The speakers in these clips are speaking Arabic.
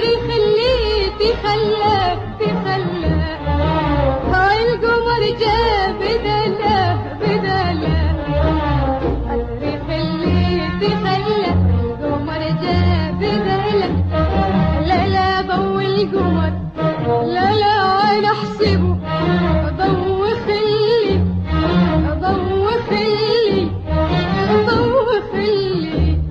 أدري خليتي خلاك تخلاك القمر جاب بدله بدله أدري خليتي خلاك القمر جاب بدله لا لا ضوي القمر لا لا أنا أحسبه ضوخ اللي ضوخ اللي ضوخ اللي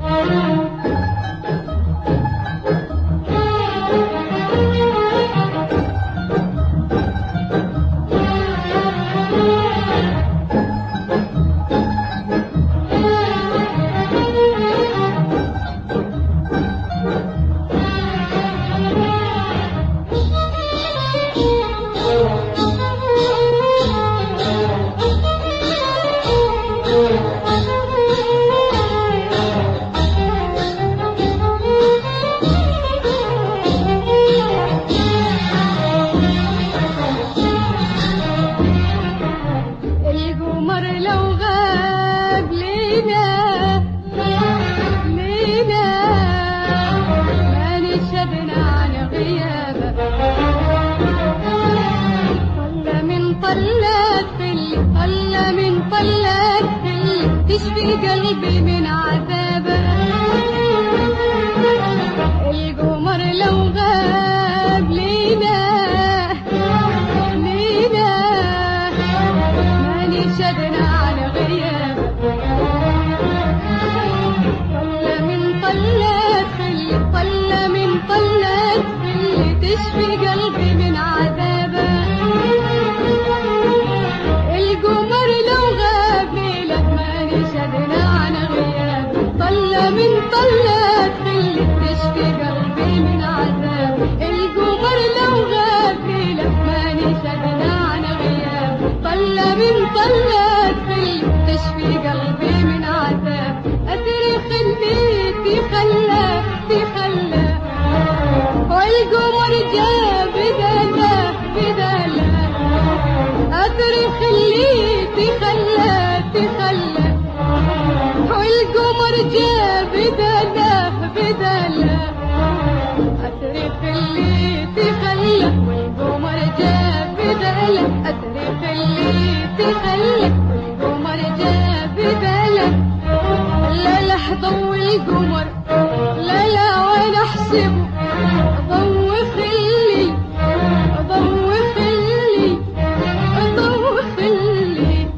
تشفي قلبي من عذابه القمر لو غاب لينا لينا ماني شدنا على غيابه طلة من طلات خلي طلة من طلات خلي تشفي قلبي من عذابه القمر لو غاب ليلة ماني شدنا على غيابه طلة من طلات خلي تشفي قلبي من عذابه القمر لو غاب ليلة ماني شدنا على غيابه طلة من طلات خلي تشفي قلبي من عذابه أدري خليتي خلاك تخلاك والقمر جاب بدله بدله أدري خليتي خلاك تخلاك والقمر جاب بدله بدله أدري خليتي خلاك والقمر جاب بدله أدري خليتي خلاك والقمر جاب بدله لا لا ضوي القمر لا لا وأنا أحسبه ضوخ اللي ضوخ اللي ضوخ اللي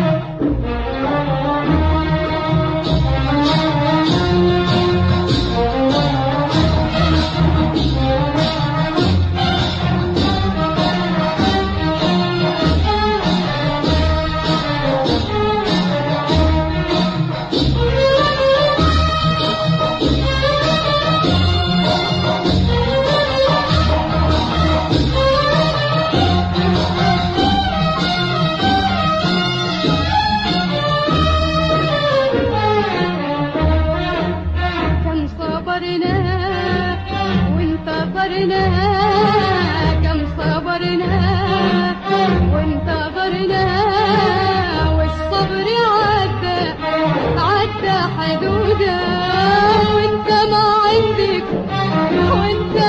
كم صبرنا وانتظرنا والصبر عدى حدوده وانت ما عندك وانت